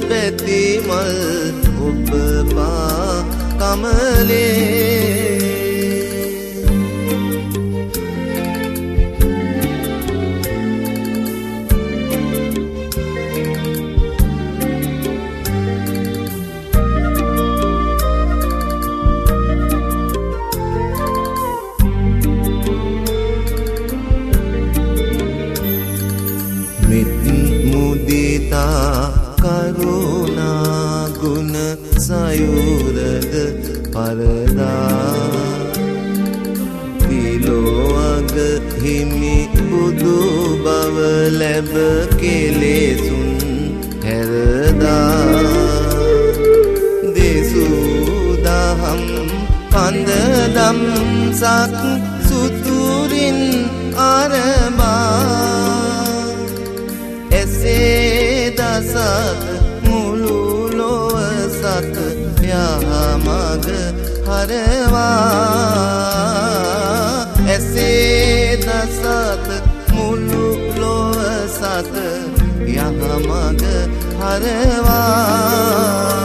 පැති මල් ඔබ පා කමලේ කරුණා ගුණ සයුරද පරදා තිලෝවග හිමි බුදු බව ලැබ කෙලෙසුන් හැරදා දෙසුදහම් කන්දදම් සක් සුතුරින් අරබා එසේ දසත් මුළු ලොව සත යහමග හරවා එසේ දසත් මුළු ලොව සත යහමග හරවා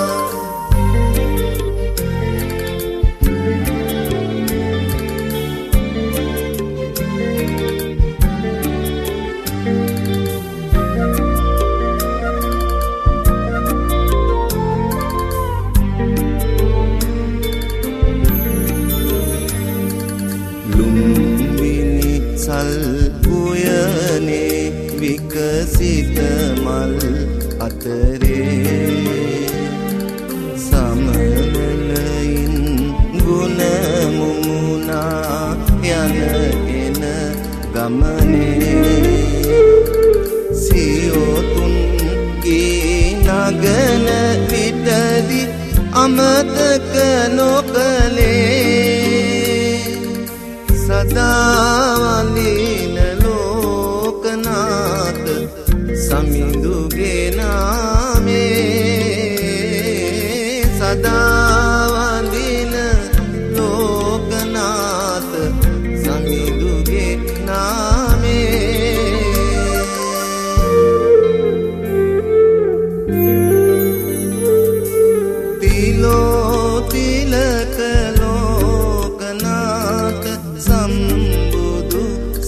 උයනේ විකසිත මල් අතරේ සමනලයින් ගුණ මුමුණා යන එන ගමනේ සියොතුන් ගී නගන විටදි අමතක නොකලේ සදා වඳින ලෝකනාත සමිඳුගේ නාමේ සදා වඳින ලෝකනාත සමිඳුගේ නාමේ තිලෝ තිලක ලෝකනාත සම්බුදු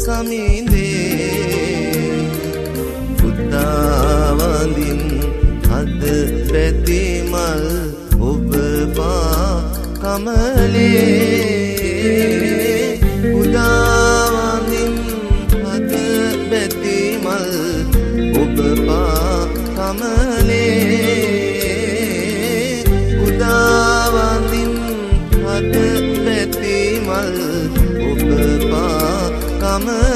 සමිඳේ උදාවඳින් හද පැති මල් ඔබ පා කමලේ උදාවඳින් හද පැති මල් ඔබ පා කමලේ උදාවඳින් හද පැති මල් ඔබ පා කමලේ